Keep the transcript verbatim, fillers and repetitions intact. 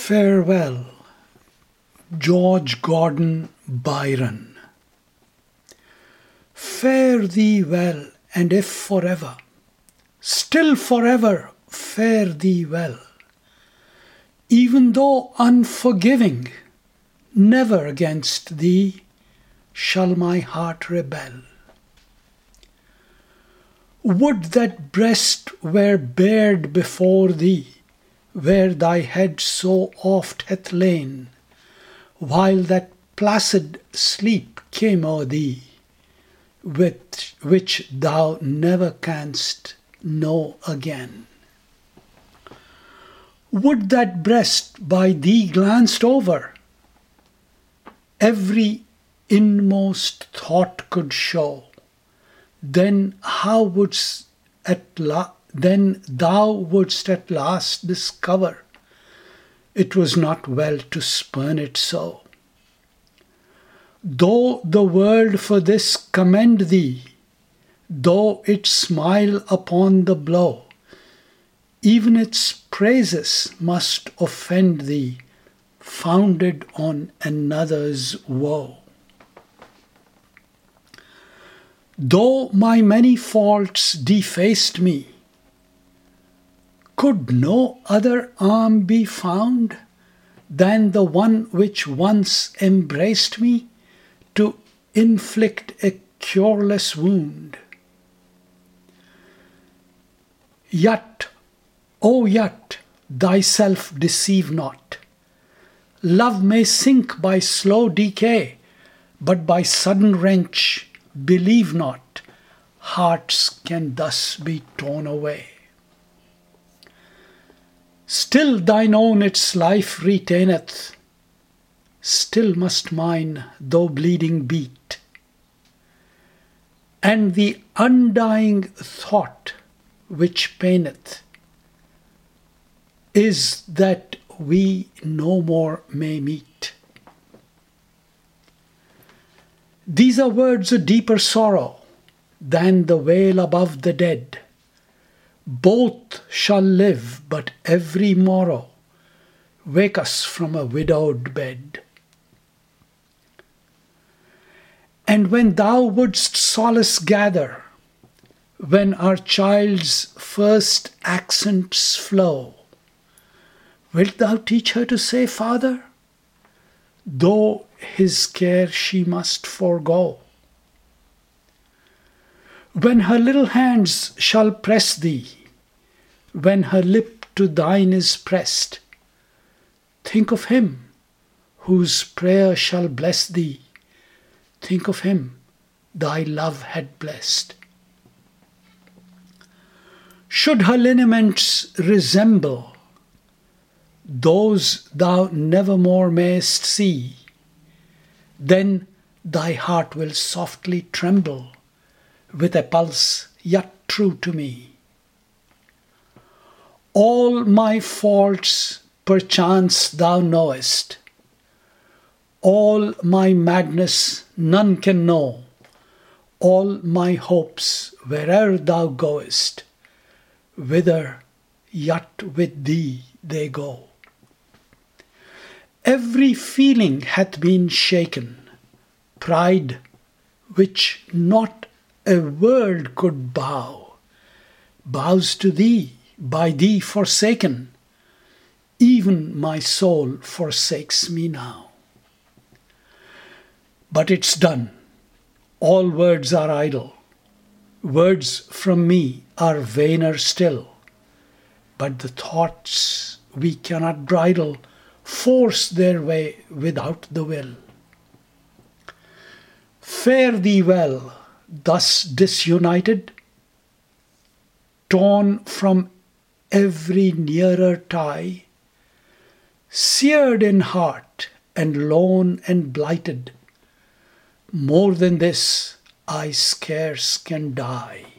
Farewell, George Gordon Byron. Fare thee well, and if forever, still forever fare thee well. Even though unforgiving, never against thee shall my heart rebel. Would that breast were bared before thee, where thy head so oft hath lain, while that placid sleep came o'er thee, with which thou never canst know again. Would that breast by thee glanced over, every inmost thought could show, then how wouldst at la- then thou wouldst at last discover it was not well to spurn it so. Though the world for this commend thee, though it smile upon the blow, even its praises must offend thee, founded on another's woe. Though my many faults defaced me, could no other arm be found than the one which once embraced me to inflict a cureless wound? Yet, O yet, thyself deceive not. Love may sink by slow decay, but by sudden wrench, believe not, hearts can thus be torn away. Still thine own its life retaineth, still must mine, though bleeding, beat. And the undying thought which paineth is that we no more may meet. These are words of deeper sorrow than the wail above the dead. Both shall live, but every morrow wake us from a widowed bed. And when thou wouldst solace gather, when our child's first accents flow, wilt thou teach her to say, Father, though his care she must forego? When her little hands shall press thee, when her lip to thine is pressed, think of him whose prayer shall bless thee. Think of him thy love had blessed. Should her lineaments resemble those thou nevermore mayst see, then thy heart will softly tremble with a pulse yet true to me. All my faults perchance thou knowest, all my madness none can know, all my hopes where'er thou goest, whither yet with thee they go. Every feeling hath been shaken, pride which not a world could bow, bows to thee, by thee forsaken, even my soul forsakes me now. But it's done, all words are idle, words from me are vainer still, but the thoughts we cannot bridle force their way without the will. Fare thee well, thus disunited, torn from every nearer tie, seared in heart and lone and blighted. More than this I scarce can die.